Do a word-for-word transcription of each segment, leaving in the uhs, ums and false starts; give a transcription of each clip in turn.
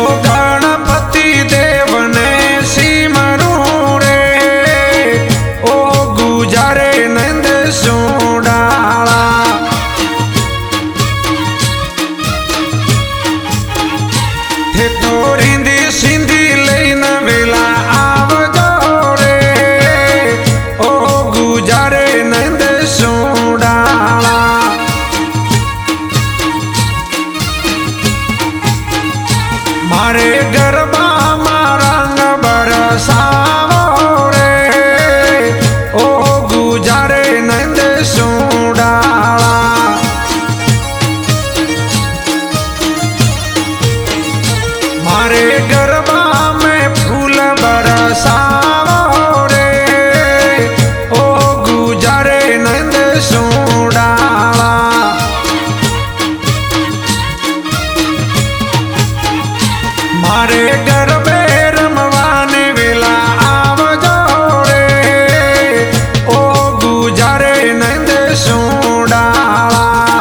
गणपति देव ने सिमरूं रे, ओ गुजारे नंद सोडाला। थे तो रिंदी सिंधी लईने वेला आवजो रे, ओ गुजारे नंद सोडाला। मारे गरबा में रंग बरसावो रे, ओ गुजारे नंद सोडाला। मारे गरबा में फूल बरसावो रे, ओ गुजारे नंद सोडाला। मारे गरबे रमवाने वेला आवजो रे, ओ गुजारे नंद सोडाला।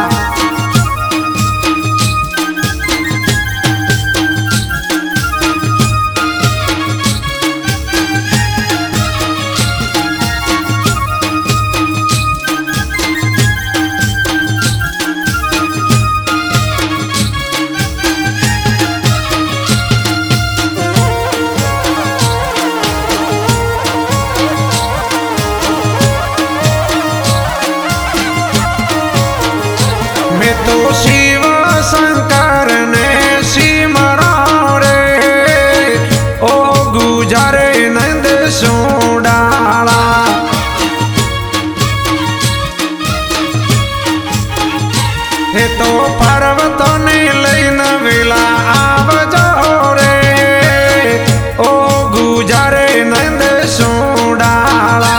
मैं तो शिव शंकर ने सिमरां रे, ओ गुजारे नंद सोडाला। हे तो पर्वतों ने लईने वेला आवजो रे, ओ गुजारे नंद सोडाला।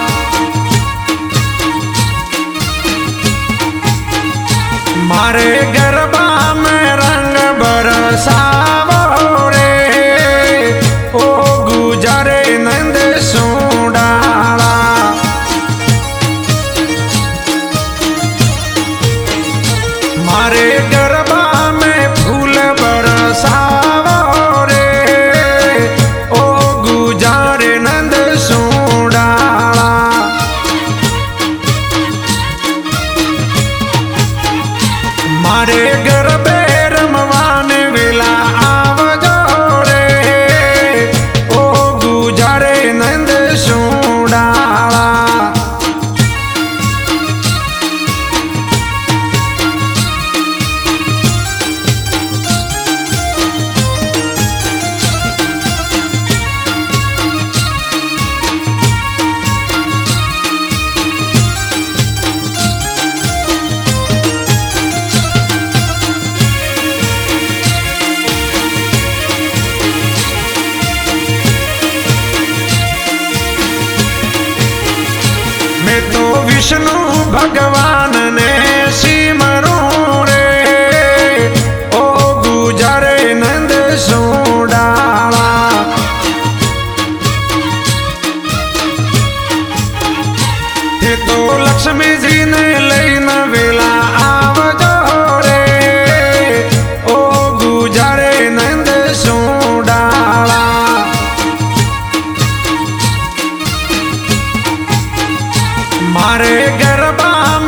मारे गरबा में रंग बरसावो रे, ओ गुजारे नंद सोडाला। मारे गरबा में फूल बरसावो रे, ओ गुजारे नंद सोडाला। मारे गरबे रमवाने वेला आवजो रे, ओ गुजारे नंद सोडाला। मैं तो विष्णु भगवान ने सिमरूं रे, ओ गुजारे नंद सोडाला। थे तो लक्ष्मी जी ने लईने वेला आवजो रे, ओ गुजारे नंद सोडाला। मारे गरबा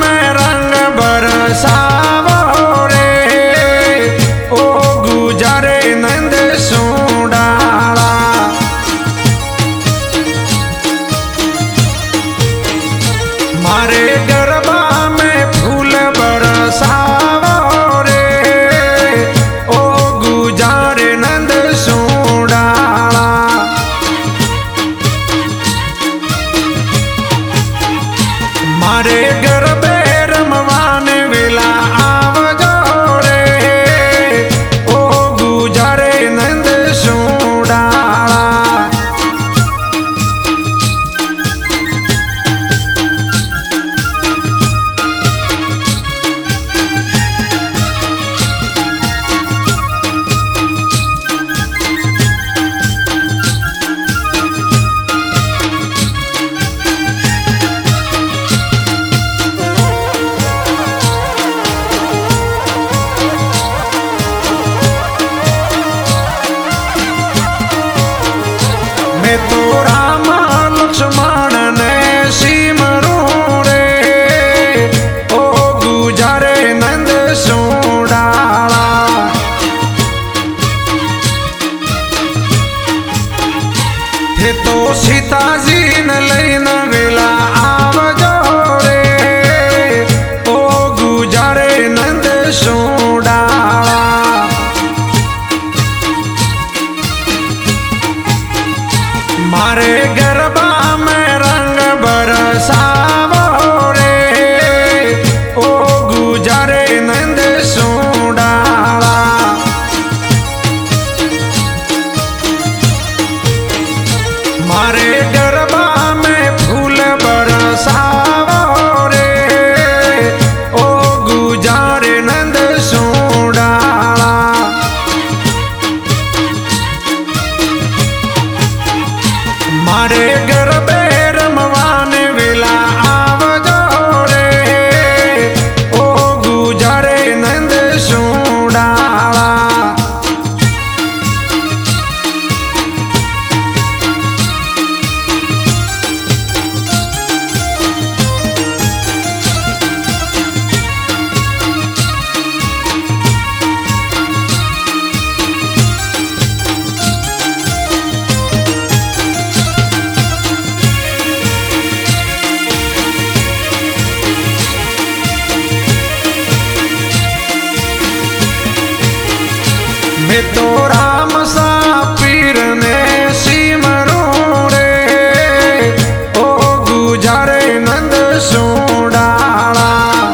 मैं तो राम सा पीर ने सिमरू रे ओ गुजारे नंद सोडाला।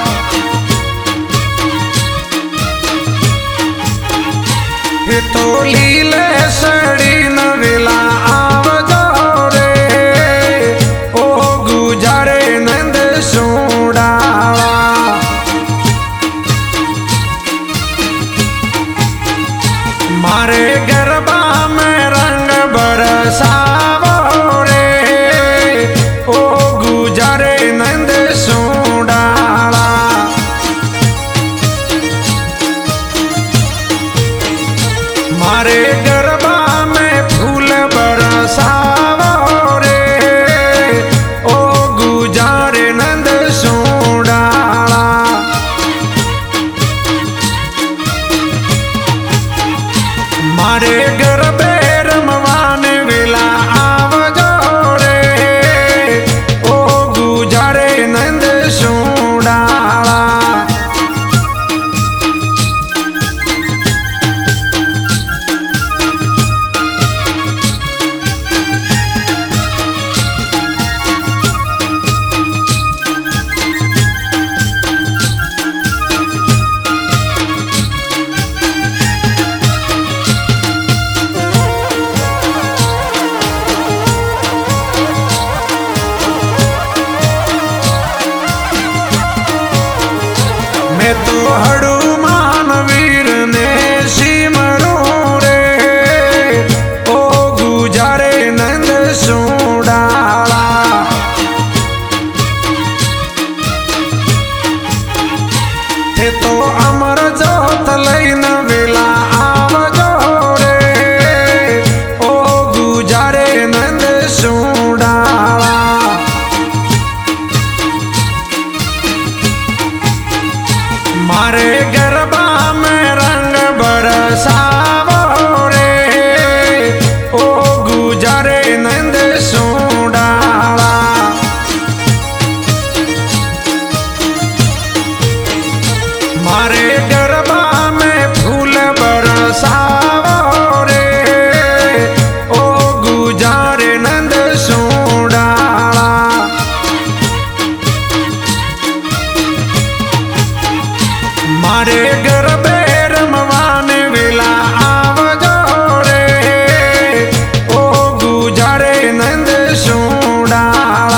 ये तो लीले सड़ी न वेला आवजो रे ओ गुजारे नंद सोडाला। मारे गरबा में रंग बरसावो रे ओ गुजारे नंद सोडाला। मारे गरबा में फूल बरसावो रे ओ गुजारे नंद सोडाला। मारे गरबे रमवाने वेला आवजो रे ओ गुजारे नंद सोडाला। मैं तो हनुमान वीर ने सिमरू रे ओ गुजारे नंद सोडाला। ते तो अमर जोत लईन वेला आवजो रे ओ गुजारे नंद सोडाला। मारे गरबा में रंग बरसावो रे ओ गुजारे नंद सोडाला। मारे गरबा में फूल बरसावो रे ओ गुजारे नंद सोडाला। मारे गरबे रमवाने वेला आवजो रे ओ गुजारे नंद सोडाला।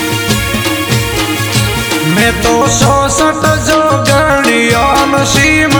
मैं तो सौ सठ जो गणियों सीम